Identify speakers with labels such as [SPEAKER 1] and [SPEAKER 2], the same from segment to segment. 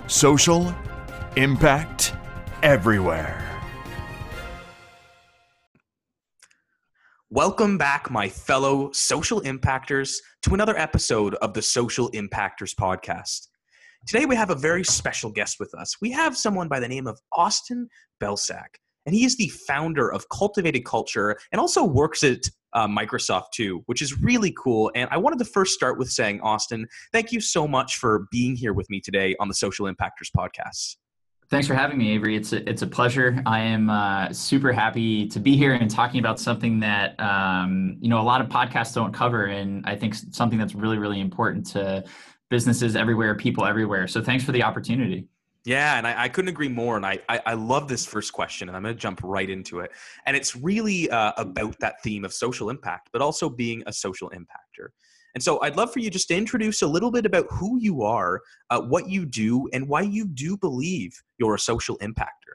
[SPEAKER 1] Social impact everywhere.
[SPEAKER 2] Welcome back, my fellow social impactors, to another episode of the Social Impactors podcast. Today we have a very special guest with us. We have someone by the name of Austin Belcak, and he is the founder of Cultivated Culture and also works at Microsoft too, which is really cool. And I wanted to first start with saying, Austin, thank you so much for being here with me today on the Social Impactors podcast.
[SPEAKER 3] Thanks for having me, Avery. It's a pleasure. I am super happy to be here and talking about something that a lot of podcasts don't cover, and I think something that's really, really important to businesses everywhere, people everywhere. So thanks for the opportunity.
[SPEAKER 2] Yeah, and I couldn't agree more. And I love this first question, and I'm going to jump right into it. And it's really about that theme of social impact, but also being a social impactor. And so I'd love for you just to introduce a little bit about who you are, what you do, and why you do believe you're a social impactor.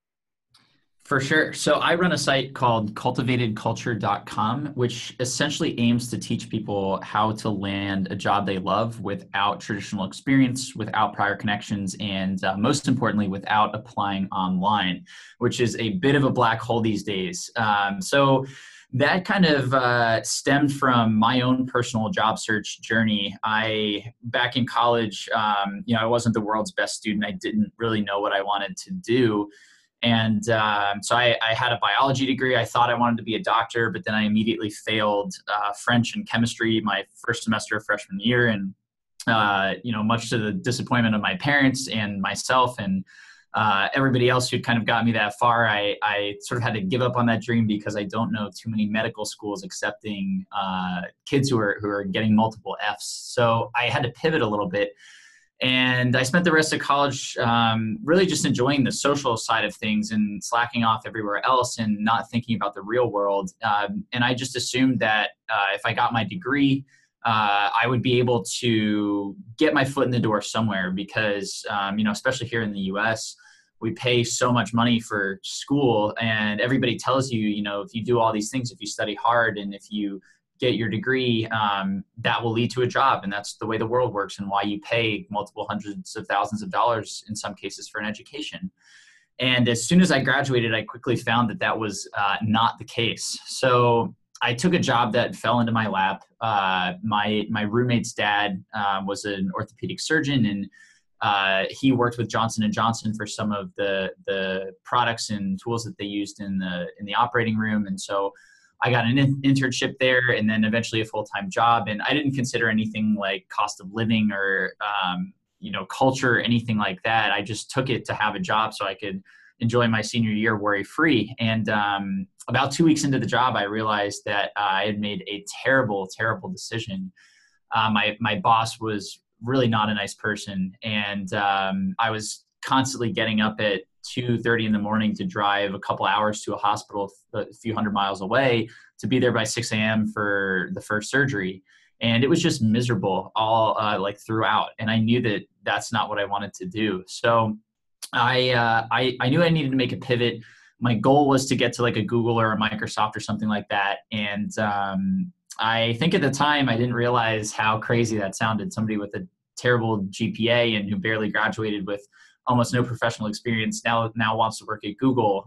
[SPEAKER 3] For sure. So I run a site called cultivatedculture.com, which essentially aims to teach people how to land a job they love without traditional experience, without prior connections, and most importantly, without applying online, which is a bit of a black hole these days. So that kind of stemmed from my own personal job search journey. Back in college, I wasn't the world's best student. I didn't really know what I wanted to do. And so I had a biology degree. I thought I wanted to be a doctor, but then I immediately failed French and chemistry my first semester of freshman year. And, much to the disappointment of my parents and myself and everybody else who'd kind of got me that far, I sort of had to give up on that dream because I don't know too many medical schools accepting kids who are getting multiple Fs. So I had to pivot a little bit. And I spent the rest of college really just enjoying the social side of things and slacking off everywhere else and not thinking about the real world. And I just assumed that if I got my degree, I would be able to get my foot in the door somewhere because, especially here in the US, we pay so much money for school, and everybody tells you, if you do all these things, if you study hard and if you get your degree, that will lead to a job. And that's the way the world works and why you pay multiple hundreds of thousands of dollars in some cases for an education. And as soon as I graduated, I quickly found that was not the case. So I took a job that fell into my lap. My roommate's dad was an orthopedic surgeon, and he worked with Johnson & Johnson for some of the products and tools that they used in the operating room. And so I got an internship there and then eventually a full-time job. And I didn't consider anything like cost of living or, culture or anything like that. I just took it to have a job so I could enjoy my senior year worry-free. And about 2 weeks into the job, I realized that I had made a terrible, terrible decision. My boss was really not a nice person. And I was constantly getting up at 2:30 in the morning to drive a couple hours to a hospital a few hundred miles away to be there by 6 a.m. for the first surgery. And it was just miserable all throughout. And I knew that that's not what I wanted to do. So I knew I needed to make a pivot. My goal was to get to like a Google or a Microsoft or something like that. And I think at the time I didn't realize how crazy that sounded. Somebody with a terrible GPA and who barely graduated with almost no professional experience now wants to work at Google.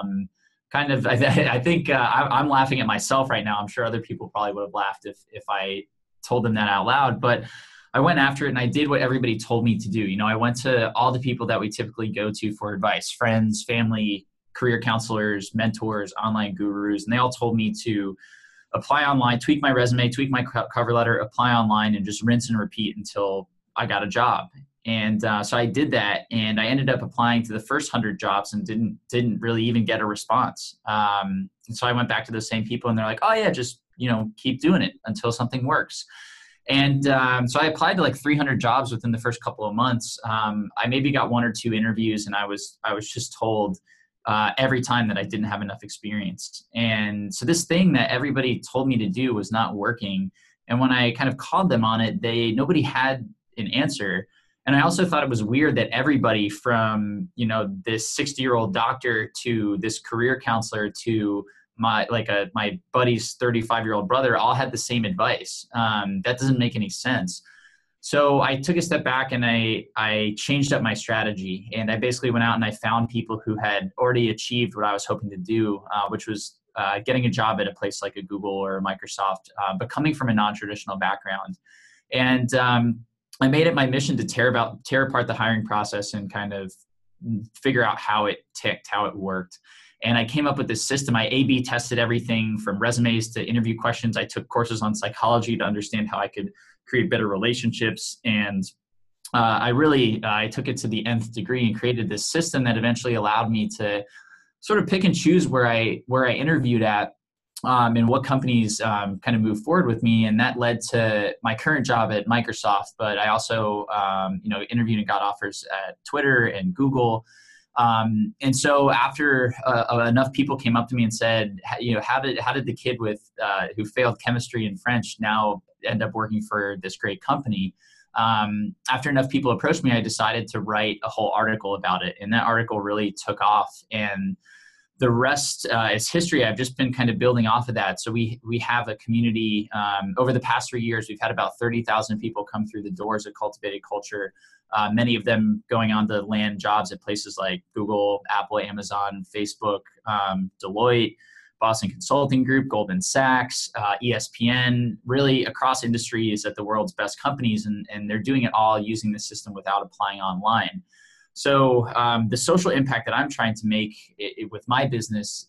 [SPEAKER 3] I think I'm laughing at myself right now. I'm sure other people probably would have laughed if I told them that out loud, but I went after it and I did what everybody told me to do. I went to all the people that we typically go to for advice, friends, family, career counselors, mentors, online gurus, and they all told me to apply online, tweak my resume, tweak my cover letter, apply online, and just rinse and repeat until I got a job. And so I did that, and I ended up applying to the first 100 jobs and didn't really even get a response. And so I went back to those same people, and they're like, "Oh yeah, just keep doing it until something works." And so I applied to like 300 jobs within the first couple of months. I maybe got 1 or 2 interviews, and I was just told every time that I didn't have enough experience. And so this thing that everybody told me to do was not working. And when I kind of called them on it, nobody had an answer. And I also thought it was weird that everybody from, this 60-year-old doctor to this career counselor to my buddy's 35-year-old brother all had the same advice. That doesn't make any sense. So I took a step back and I changed up my strategy, and I basically went out and I found people who had already achieved what I was hoping to do, which was getting a job at a place like a Google or a Microsoft, but coming from a non-traditional background. And I made it my mission to tear apart the hiring process and kind of figure out how it ticked, how it worked. And I came up with this system. I A/B tested everything from resumes to interview questions. I took courses on psychology to understand how I could create better relationships. And I took it to the nth degree and created this system that eventually allowed me to sort of pick and choose where I interviewed at, and what companies kind of moved forward with me. And that led to my current job at Microsoft. But I also, interviewed and got offers at Twitter and Google. And so after enough people came up to me and said, how did the kid who failed chemistry and French now end up working for this great company? After enough people approached me, I decided to write a whole article about it. And that article really took off, and the rest is history. I've just been kind of building off of that. So we have a community. Over the past 3 years, we've had about 30,000 people come through the doors of Cultivated Culture. Many of them going on to land jobs at places like Google, Apple, Amazon, Facebook, Deloitte, Boston Consulting Group, Goldman Sachs, ESPN, really across industries at the world's best companies. And they're doing it all using the system without applying online. So the social impact that I'm trying to make with my business,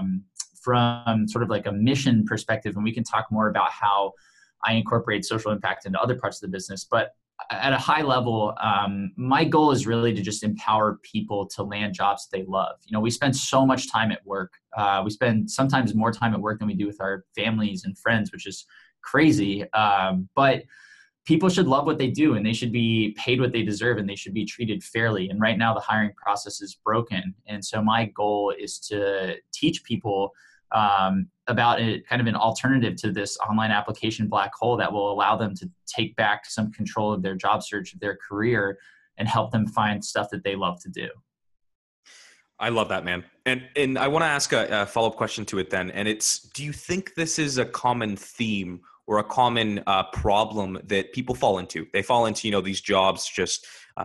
[SPEAKER 3] from sort of like a mission perspective, and we can talk more about how I incorporate social impact into other parts of the business. But at a high level, my goal is really to just empower people to land jobs they love. We spend so much time at work. We spend sometimes more time at work than we do with our families and friends, which is crazy. But people should love what they do, and they should be paid what they deserve, and they should be treated fairly. And right now the hiring process is broken. And so my goal is to teach people about it, kind of an alternative to this online application black hole that will allow them to take back some control of their job search, of their career, and help them find stuff that they love to do.
[SPEAKER 2] I love that, man. And I want to ask a follow-up question to it then. And it's, do you think this is a common theme or a common problem that people fall into? They fall into, these jobs just,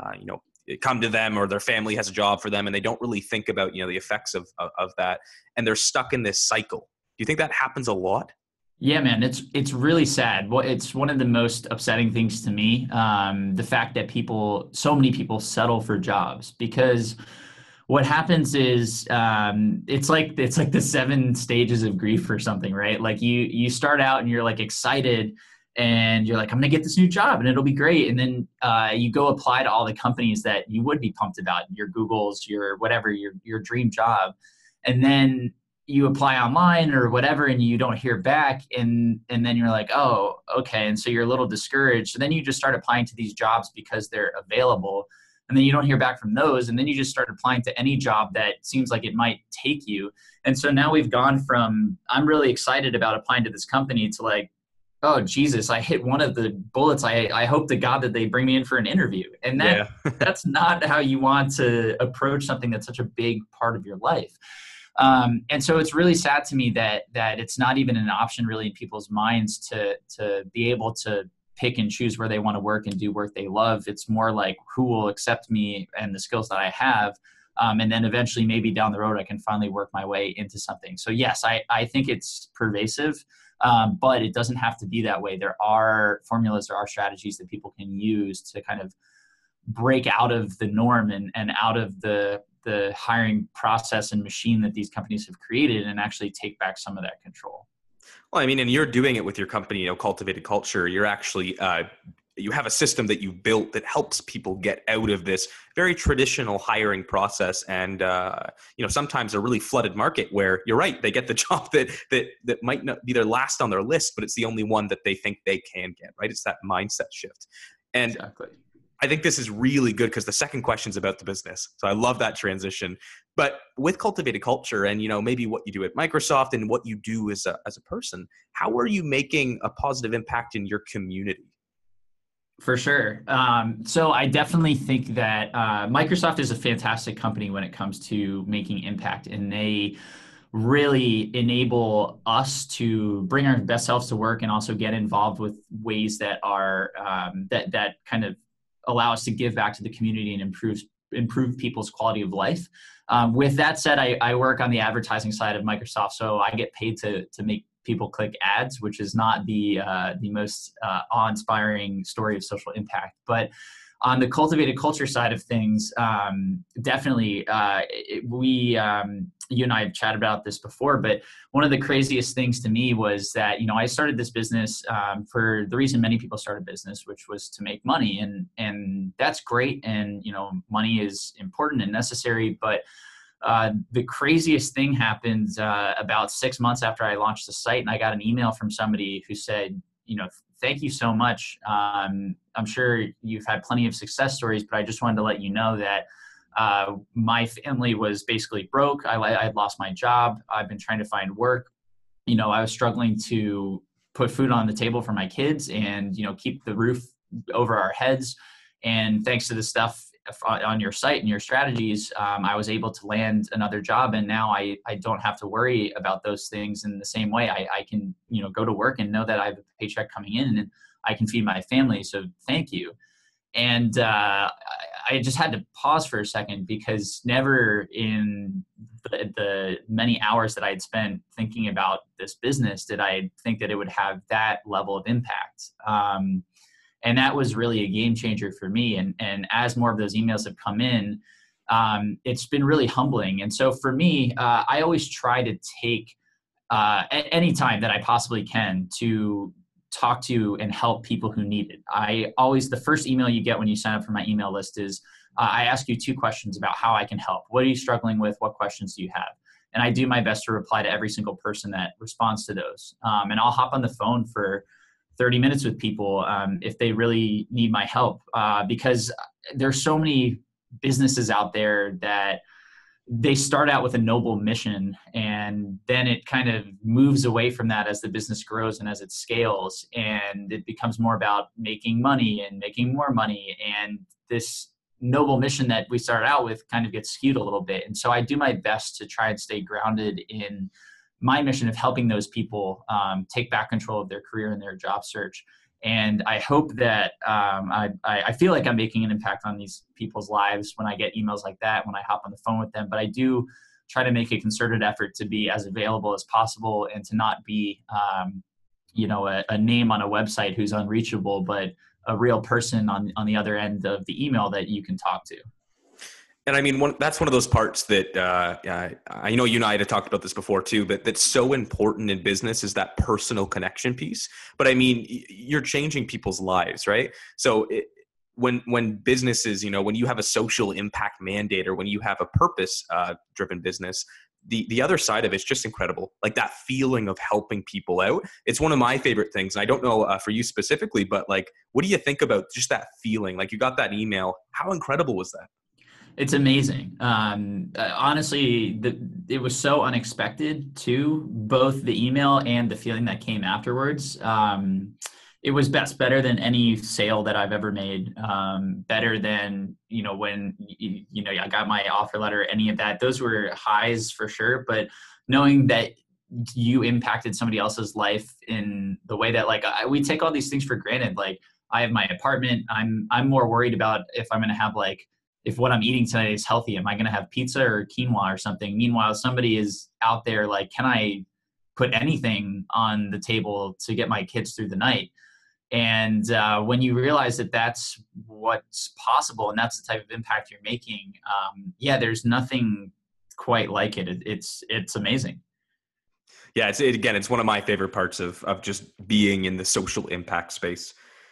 [SPEAKER 2] come to them, or their family has a job for them, and they don't really think about, the effects of that. And they're stuck in this cycle. Do you think that happens a lot?
[SPEAKER 3] Yeah, man, it's really sad. Well, it's one of the most upsetting things to me, the fact that so many people settle for jobs, because what happens is it's like the 7 stages of grief or something, right? Like you start out and you're like excited, and you're like, I'm gonna get this new job and it'll be great. And then you go apply to all the companies that you would be pumped about, your Googles, your whatever, your dream job. And then you apply online or whatever, and you don't hear back. And then you're like, oh, okay. And so you're a little discouraged. So then you just start applying to these jobs because they're available. And then you don't hear back from those. And then you just start applying to any job that seems like it might take you. And so now we've gone from, I'm really excited about applying to this company, to like, oh, Jesus, I hit one of the bullets. I hope to God that they bring me in for an interview. And that's not how you want to approach something that's such a big part of your life. And so it's really sad to me that it's not even an option really in people's minds to be able to pick and choose where they want to work and do work they love. It's more like, who will accept me and the skills that I have. And then eventually maybe down the road, I can finally work my way into something. So yes, I think it's pervasive, but it doesn't have to be that way. There are formulas, there are strategies that people can use to kind of break out of the norm and out of the hiring process and machine that these companies have created, and actually take back some of that control.
[SPEAKER 2] Well, I mean, and you're doing it with your company, Cultivated Culture. You're actually, you have a system that you've built that helps people get out of this very traditional hiring process. And, sometimes a really flooded market where you're right, they get the job that might not be their last on their list, but it's the only one that they think they can get, right? It's that mindset shift. And exactly. I think this is really good because the second question is about the business. So I love that transition. But with Cultivated Culture and, maybe what you do at Microsoft and what you do as a person, how are you making a positive impact in your community?
[SPEAKER 3] For sure. So I definitely think that Microsoft is a fantastic company when it comes to making impact. And they really enable us to bring our best selves to work and also get involved with ways that are that kind of allow us to give back to the community and improve people's quality of life. With that said, I work on the advertising side of Microsoft, so I get paid to make people click ads, which is not the most awe-inspiring story of social impact. But on the cultivated culture side of things, definitely, you and I have chatted about this before, but one of the craziest things to me was that, I started this business for the reason many people start a business, which was to make money. And that's great. And, money is important and necessary. But the craziest thing happened about 6 months after I launched the site, and I got an email from somebody who said, thank you so much. I'm sure you've had plenty of success stories, but I just wanted to let you know that my family was basically broke. I had lost my job. I've been trying to find work. I was struggling to put food on the table for my kids and, keep the roof over our heads. And thanks to the stuff on your site and your strategies, I was able to land another job. And now I don't have to worry about those things in the same way. I can, go to work and know that I have a paycheck coming in and I can feed my family. So thank you. And I just had to pause for a second, because never in the many hours that I had spent thinking about this business did I think that it would have that level of impact. And that was really a game changer for me. And as more of those emails have come in, it's been really humbling. And so for me, I always try to take any time that I possibly can to talk to and help people who need it. The first email you get when you sign up for my email list is, I ask you 2 questions about how I can help. What are you struggling with? What questions do you have? And I do my best to reply to every single person that responds to those. And I'll hop on the phone for 30 minutes with people if they really need my help, because there's so many businesses out there that they start out with a noble mission, and then it kind of moves away from that as the business grows and as it scales, and it becomes more about making money and making more money. And this noble mission that we started out with kind of gets skewed a little bit. And so I do my best to try and stay grounded in my mission of helping those people take back control of their career and their job search. And I hope that I feel like I'm making an impact on these people's lives when I get emails like that, when I hop on the phone with them. But I do try to make a concerted effort to be as available as possible and to not be, a name on a website who's unreachable, but a real person on the other end of the email that you can talk to.
[SPEAKER 2] And I mean, that's one of those parts that I know you and I had talked about this before too, but that's so important in business is that personal connection piece. But I mean, you're changing people's lives, right? So when businesses, when you have a social impact mandate or when you have a purpose driven business, the other side of it's just incredible. Like that feeling of helping people out. It's one of my favorite things. And I don't know for you specifically, but like, what do you think about just that feeling? Like you got that email. How incredible was that?
[SPEAKER 3] It's amazing. Honestly, it was so unexpected too, both the email and the feeling that came afterwards. It was better than any sale that I've ever made. Better than, when, I got my offer letter, any of that. Those were highs for sure. But knowing that you impacted somebody else's life in the way that we take all these things for granted. Like I have my apartment. I'm more worried about if I'm going to have if what I'm eating tonight is healthy. Am I going to have pizza or quinoa or something? Meanwhile, somebody is out there like, can I put anything on the table to get my kids through the night? And when you realize that that's what's possible and that's the type of impact you're making, there's nothing quite like it. It's amazing.
[SPEAKER 2] Yeah, it's one of my favorite parts of just being in the social impact space.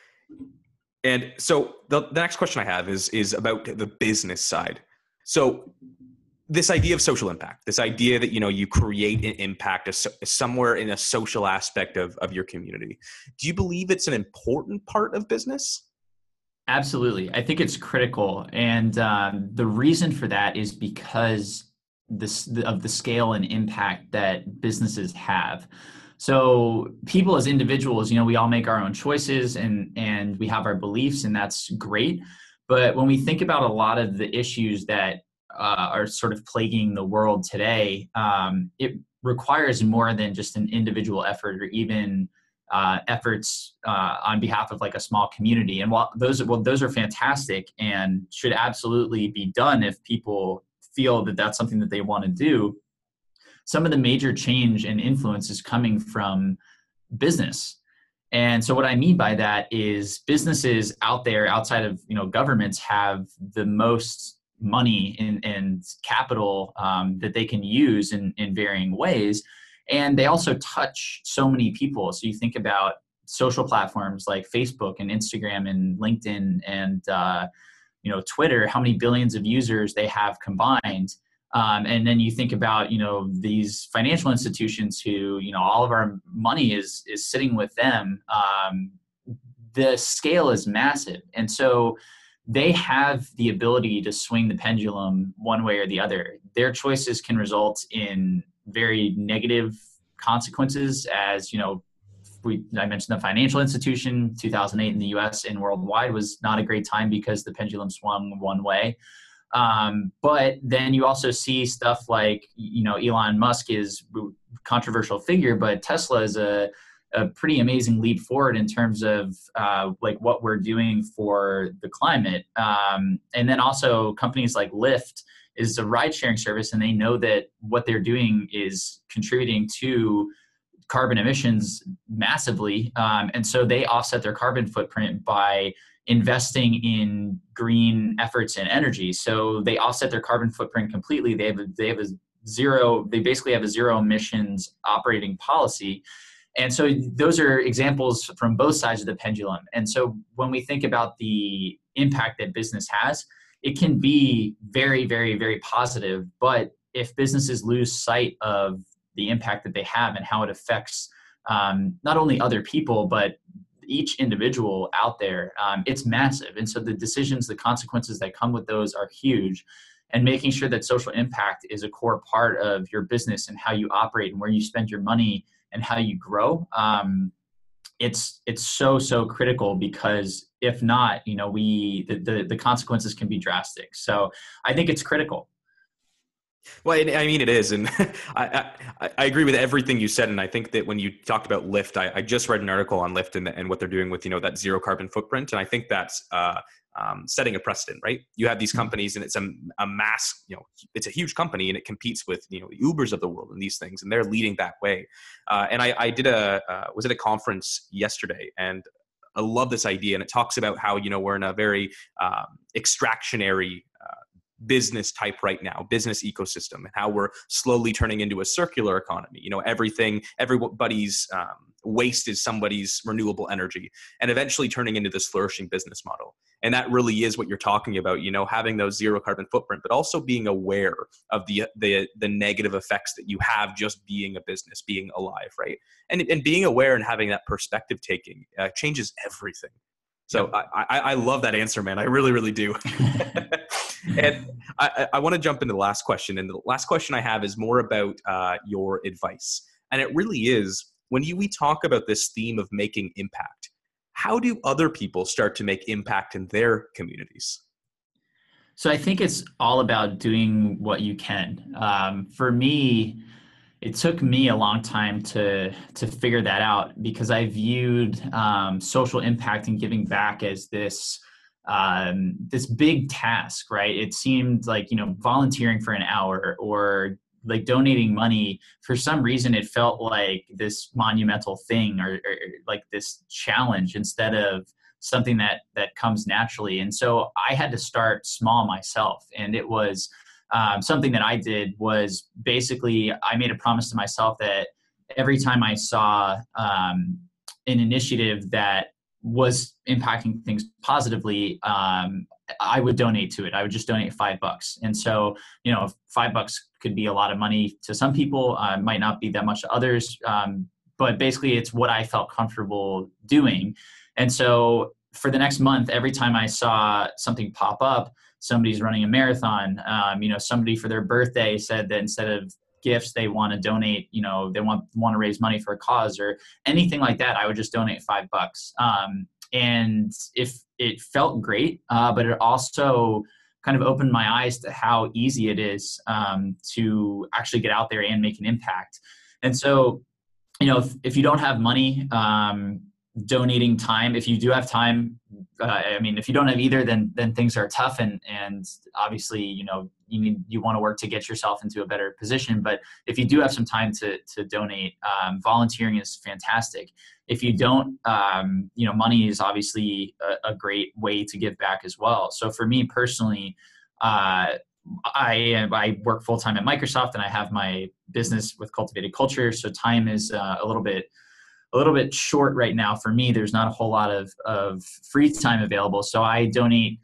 [SPEAKER 2] And so the next question I have is about the business side. So this idea of social impact, this idea that, you create an impact somewhere in a social aspect of your community. Do you believe it's an important part of business?
[SPEAKER 3] Absolutely. I think it's critical. And the reason for that is because of the scale and impact that businesses have. So people as individuals, we all make our own choices and we have our beliefs, and that's great. But when we think about a lot of the issues that are sort of plaguing the world today, it requires more than just an individual effort or even efforts on behalf of like a small community. And while those are fantastic and should absolutely be done if people feel that that's something that they want to do, some of the major change and influence is coming from business. And so what I mean by that is businesses out there outside of, governments have the most money and capital that they can use in varying ways. And they also touch so many people. So you think about social platforms like Facebook and Instagram and LinkedIn and, Twitter, how many billions of users they have combined. And then you think about, these financial institutions who, all of our money is sitting with them. The scale is massive. And so they have the ability to swing the pendulum one way or the other. Their choices can result in very negative consequences, as, I mentioned the financial institution, 2008 in the US and worldwide was not a great time because the pendulum swung one way. But then you also see stuff like, Elon Musk is a controversial figure, but Tesla is a pretty amazing leap forward in terms of like what we're doing for the climate. And then also companies like Lyft is a ride sharing service, and they know that what they're doing is contributing to carbon emissions massively. And so they offset their carbon footprint by investing in green efforts and energy. So they offset their carbon footprint completely. They basically have a zero emissions operating policy. And so those are examples from both sides of the pendulum. And so when we think about the impact that business has, it can be very, very, very positive. But if businesses lose sight of the impact that they have and how it affects not only other people, but each individual out there, it's massive. And so the decisions, the consequences that come with those are huge. And making sure that social impact is a core part of your business and how you operate and where you spend your money and how you grow, it's so critical, because if not, the consequences can be drastic. So I think it's critical.
[SPEAKER 2] Well, I mean, it is. And I agree with everything you said. And I think that when you talked about Lyft, I just read an article on Lyft and what they're doing with, that zero carbon footprint. And I think that's setting a precedent, right? You have these companies, and it's a mass, it's a huge company, and it competes with, the Ubers of the world and these things, and they're leading that way. And I did was at a conference yesterday, and I love this idea. And it talks about how, we're in a very extractionary business type right now, business ecosystem, and how we're slowly turning into a circular economy. Everybody's waste is somebody's renewable energy, and eventually turning into this flourishing business model. And that really is what you're talking about, having those zero carbon footprint, but also being aware of the negative effects that you have just being a business, being alive, right? And being aware and having that perspective taking changes everything. So I love that answer, man. I really, really do. And I want to jump into the last question. And the last question I have is more about your advice. And it really is, when we talk about this theme of making impact, how do other people start to make impact in their communities?
[SPEAKER 3] So I think it's all about doing what you can. For me, it took me a long time to figure that out, because I viewed social impact and giving back as this big task, right? It seemed like, volunteering for an hour or like donating money, for some reason, it felt like this monumental thing or like this challenge instead of something that comes naturally. And so I had to start small myself. And it was something that I did was basically, I made a promise to myself that every time I saw an initiative that was impacting things positively, I would donate to it. I would just donate $5. And so, $5 could be a lot of money to some people, might not be that much to others. But basically it's what I felt comfortable doing. And so for the next month, every time I saw something pop up, somebody's running a marathon, somebody for their birthday said that instead of gifts, they want to donate, they want to raise money for a cause or anything like that, I would just donate $5. And if it felt great, but it also kind of opened my eyes to how easy it is to actually get out there and make an impact. And so, if you don't have money, donating time, if you do have time, if you don't have either, then things are tough, and obviously, you want to work to get yourself into a better position. But if you do have some time to donate, volunteering is fantastic. If you don't, money is obviously a great way to give back as well. So for me personally, I work full time at Microsoft, and I have my business with Cultivated Culture. So time is a little bit short right now for me. There's not a whole lot of free time available. So I donate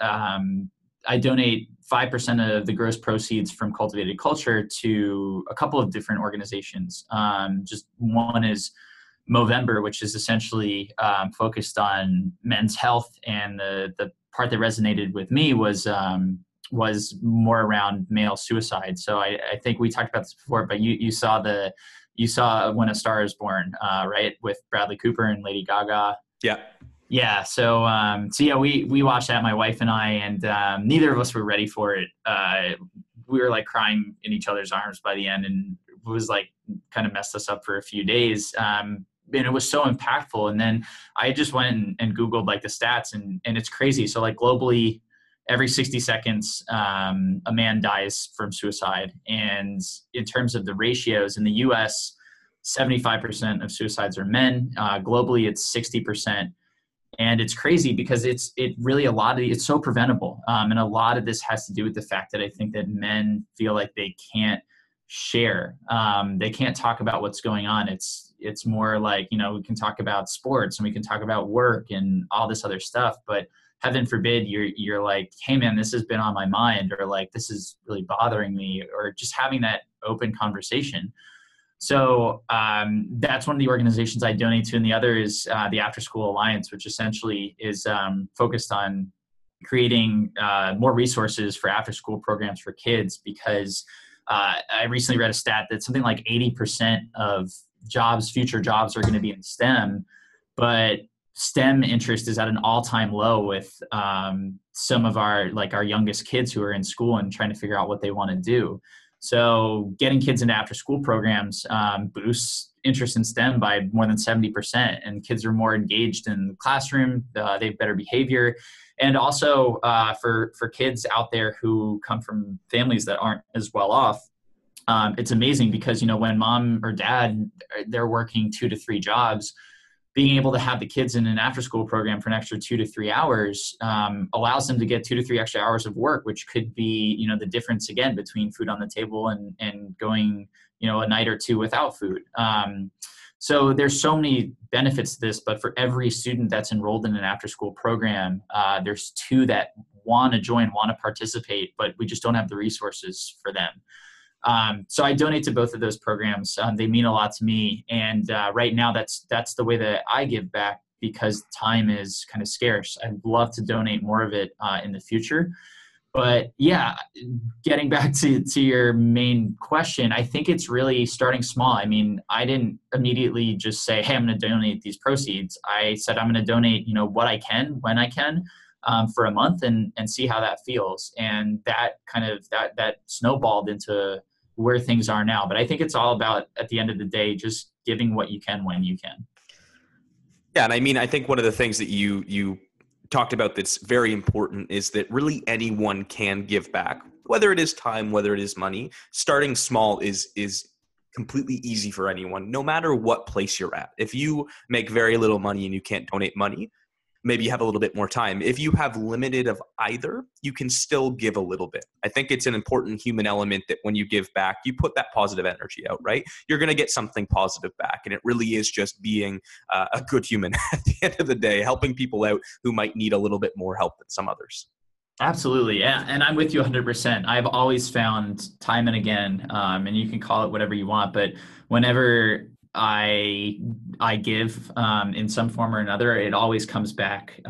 [SPEAKER 3] 5% of the gross proceeds from Cultivated Culture to a couple of different organizations. Just one is Movember, which is essentially focused on men's health. And the part that resonated with me was more around male suicide. So I think we talked about this before, but you saw When a Star Is Born, right? With Bradley Cooper and Lady Gaga.
[SPEAKER 2] Yeah.
[SPEAKER 3] Yeah. So we watched that, my wife and I, and neither of us were ready for it. We were like crying in each other's arms by the end, and it was like kind of messed us up for a few days. And it was so impactful. And then I just went and Googled like the stats, and it's crazy. So like globally, every 60 seconds, a man dies from suicide. And in terms of the ratios, in the US, 75% of suicides are men. Globally, it's 60%. And it's crazy because it's so preventable. And a lot of this has to do with the fact that I think that men feel like they can't share. They can't talk about what's going on. It's more like, we can talk about sports and we can talk about work and all this other stuff, but heaven forbid you're like, hey man, this has been on my mind, or like, this is really bothering me, or just having that open conversation. So that's one of the organizations I donate to. And the other is the After School Alliance, which essentially is focused on creating more resources for after school programs for kids, because I recently read a stat that something like 80% of future jobs are going to be in STEM, but STEM interest is at an all-time low with some of our youngest kids who are in school and trying to figure out what they want to do. So getting kids into after-school programs boosts interest in STEM by more than 70%, and kids are more engaged in the classroom. They have better behavior. And also for kids out there who come from families that aren't as well off, it's amazing because, when mom or dad, they're working 2 to 3 jobs, being able to have the kids in an after-school program for an extra 2 to 3 hours allows them to get 2 to 3 extra hours of work, which could be, the difference again between food on the table and going, a night or two without food. So there's so many benefits to this, but for every student that's enrolled in an after-school program, there's 2 that want to join, want to participate, but we just don't have the resources for them. So I donate to both of those programs. They mean a lot to me. And right now that's the way that I give back, because time is kind of scarce. I'd love to donate more of it in the future. But yeah, getting back to your main question, I think it's really starting small. I mean, I didn't immediately just say, hey, I'm going to donate these proceeds. I said, I'm going to donate, what I can, when I can, for a month and see how that feels. And that kind of, that snowballed into where things are now. But I think it's all about, at the end of the day, just giving what you can when you can.
[SPEAKER 2] Yeah. And I mean, I think one of the things that you talked about that's very important is that really anyone can give back, whether it is time, whether it is money. Starting small is completely easy for anyone, no matter what place you're at. If you make very little money and you can't donate money, maybe you have a little bit more time. If you have limited of either, you can still give a little bit. I think it's an important human element that when you give back, you put that positive energy out, right? You're going to get something positive back. And it really is just being a good human at the end of the day, helping people out who might need a little bit more help than some others.
[SPEAKER 3] Absolutely. Yeah. And I'm with you 100%. I've always found time and again, and you can call it whatever you want, but whenever I give in some form or another, it always comes back,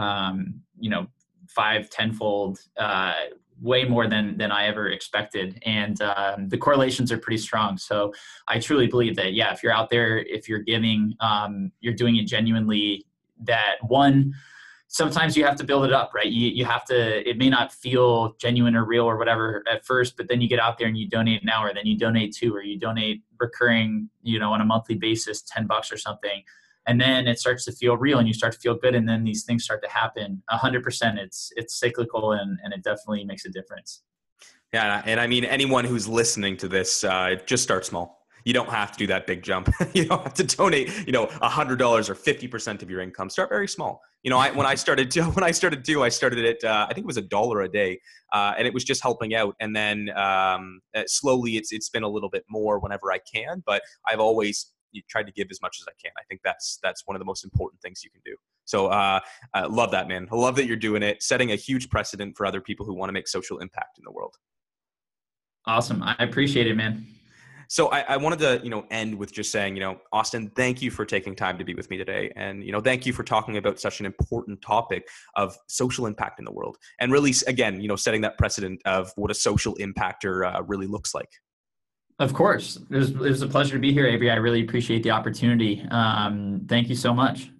[SPEAKER 3] 5-10-fold, way more than I ever expected. And the correlations are pretty strong. So I truly believe that, yeah, if you're out there, if you're giving, you're doing it genuinely, that one, sometimes you have to build it up, right? You have to, it may not feel genuine or real or whatever at first, but then you get out there and you donate an hour, then you donate 2, or you donate recurring, on a monthly basis, $10 or something. And then it starts to feel real and you start to feel good. And then these things start to happen 100%. It's cyclical and it definitely makes a difference.
[SPEAKER 2] Yeah. And I mean, anyone who's listening to this, just start small. You don't have to do that big jump. You don't have to donate, $100 or 50% of your income. Start very small. When I started too, I started at, I think it was $1 a day. And it was just helping out. And then slowly it's been a little bit more whenever I can, but I've always tried to give as much as I can. I think that's one of the most important things you can do. So I love that, man. I love that you're doing it, setting a huge precedent for other people who want to make social impact in the world.
[SPEAKER 3] Awesome. I appreciate it, man.
[SPEAKER 2] So I wanted to, end with just saying, Austin, thank you for taking time to be with me today. And, thank you for talking about such an important topic of social impact in the world. And really, again, setting that precedent of what a social impactor really looks like.
[SPEAKER 3] Of course. It was a pleasure to be here, Avery. I really appreciate the opportunity. Thank you so much.